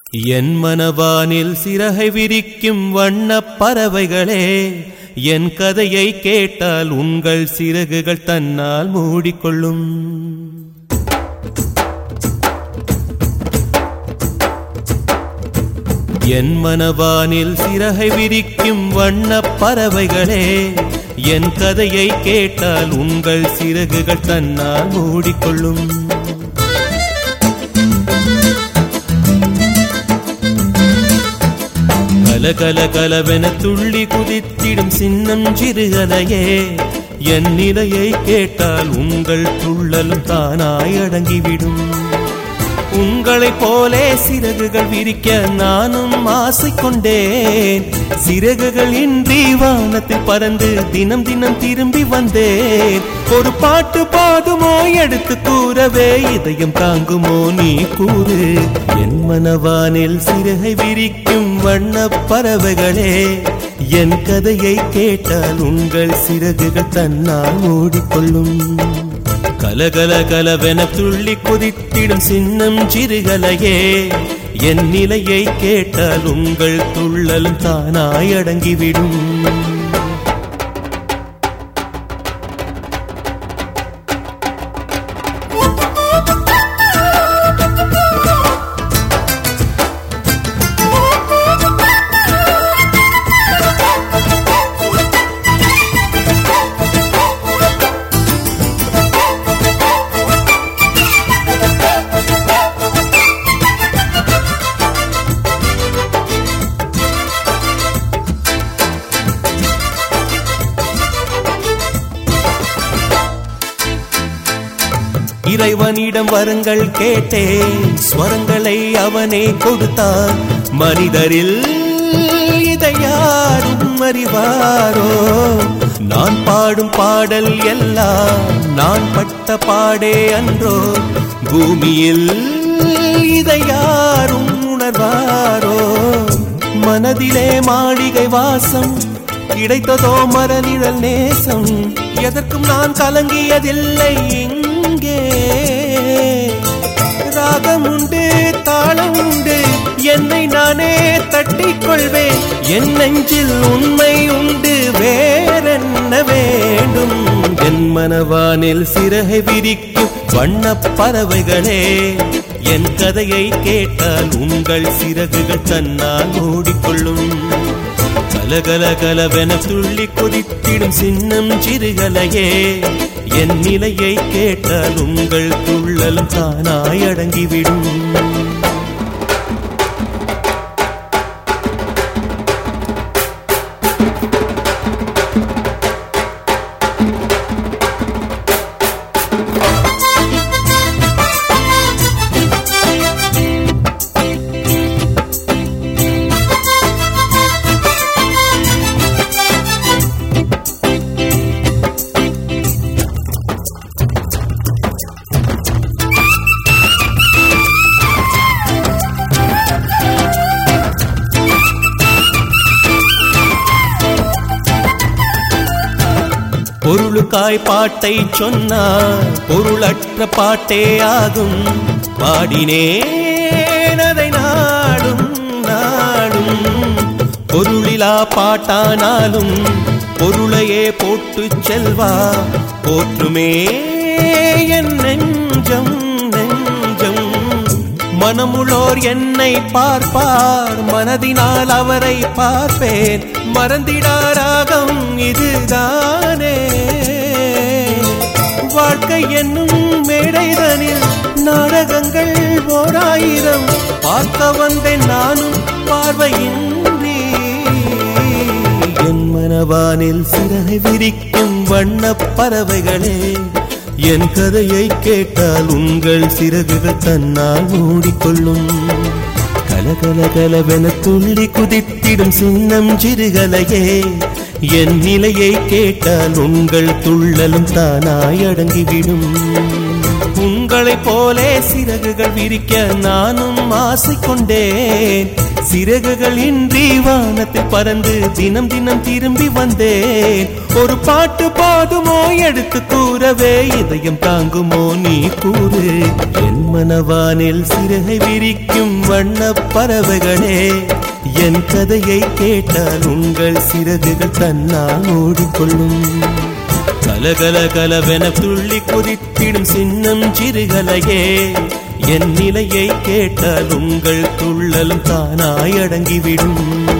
என் மனவானில் சிறகை விரிக்கும் வண்ணப் பறவைகளே, என் கதையை கேட்டால் உங்கள் சிறகுகள் தன்னால் மூடிக்கொள்ளும். என் மனவானில் சிறகை விரிக்கும் வண்ணப் பறவைகளே, என் கதையை கேட்டால் உங்கள் சிறகுகள் தன்னால் மூடிக்கொள்ளும். கல கலவென துள்ளி குதித்திடும் சின்னம் சிறுகலையே, என் நிலையை கேட்டால் உங்கள் துள்ளலும் தானாய் அடங்கிவிடும். உங்களைப் போலே சிறகுகள் விரிக்க நானும் ஆசை கொண்டேன். சிறகுகள் இன்றி வானத்தில் பறந்து தினம் தினம் திரும்பி வந்தேன். ஒரு பாட்டு பாடுமோ எடுத்து கூறவே, இதயம் தாங்குமோ நீ கூறு. என் மனவானில் சிறகை விரிக்கும் வண்ணப் பறவைகளே, என் கதையை கேட்டால் உங்கள் சிறகுகள் தன்னால் மூடிக்கொள்ளும். கலகல கலவென துள்ளி குதித்திடும் சின்னம் சிறுகலையே, என் நிலையை கேட்டால் உங்கள் துள்ளலும் தானாய் அடங்கிவிடும். இறைவனிடம் வரங்கள் கேட்டேன், ஸ்வரங்களை அவனே கொடுத்தான். மனிதரில் இதை யாரும் அறிவாரோ? நான் பாடும் பாடல் எல்லாம் நான் பட்ட பாடே அன்றோ? பூமியில் இதை யாரும் உணர்வாரோ? மனதிலே மாளிகை வாசம், கிடைத்ததோ மரநிழல் நேசம். எதற்கும் நான் கலங்கியதில்லை. ராகம் உண்டு, தாளம் உண்டு, என்னை நானே தட்டிக் கொள்வேன். என் நெஞ்சில் உண்மை உண்டு, வேறென்ன வேண்டும்? என் மனவானில் சிறகை விரிக்கும் வண்ணப் பறவைகளே, என் கதையை கேட்டால் உங்கள் சிறகுகள் தன்னால் மூடிக்கொள்ளும். கலகல கலவென துள்ளி கொதித்திடும் சின்னம் சிறுகலையே, என் நிலையை கேட்டால் உங்கள் துள்ளலும் தானாய் அடங்கிவிடும். பொருளுக்காய் பாட்டை சொன்னார், பொருளற்ற பாட்டே ஆகும். பாடினேன் அதை நாடும் நாடும். பொருளிலா பாட்டானாலும் பொருளையே போட்டு செல்வா போற்றுமே என் நெஞ்சம் நெஞ்சம். மனமுள்ளோர் என்னை பார்ப்பார், மனதினால் அவரை பார்ப்பேன். மறந்திடாராகம் இதுதானே வாழ்க்கை என்னும் மேடைதனில் நாடகங்கள் ஓராயிரம். பார்க்க வந்தேன் நானும் பார்வையின்றி. என் மனவானில் சிறகை விரிக்கும் வண்ணப் பறவைகளே, என் கதையை கேட்டால் உங்கள் சிறகுகள் தன்னால் மூடிக்கொள்ளும். கலகல கலவென துள்ளி குதித்திடும் சின்னம் சிறுகலையே, என் நிலையை கேட்டால் உங்கள் துள்ளலும் தானாய் அடங்கிவிடும். உங்களைப் போலே சிறகுகள் விரிக்க நானும் ஆசை கொண்டேன். சிறகுகள் இன்றி வானத்தில் பறந்து தினம் தினம் திரும்பி வந்தேன். ஒரு பாட்டு போதுமோ எடுத்து கூறவே, இதயம் தாங்குமோ நீ கூறு. என் மனவானில் சிறகை விரிக்கும் வண்ணப் பறவைகளே, என் கதையை கேட்டால் உங்கள் சிறகுகள் தன்னால் மூடிக்கொள்ளும். கலகல கலவென துள்ளி குதித்திடும் சின்னம் சிறுகலையே, என் நிலையை கேட்டால் உங்கள் துள்ளலும் தானாய் அடங்கிவிடும்.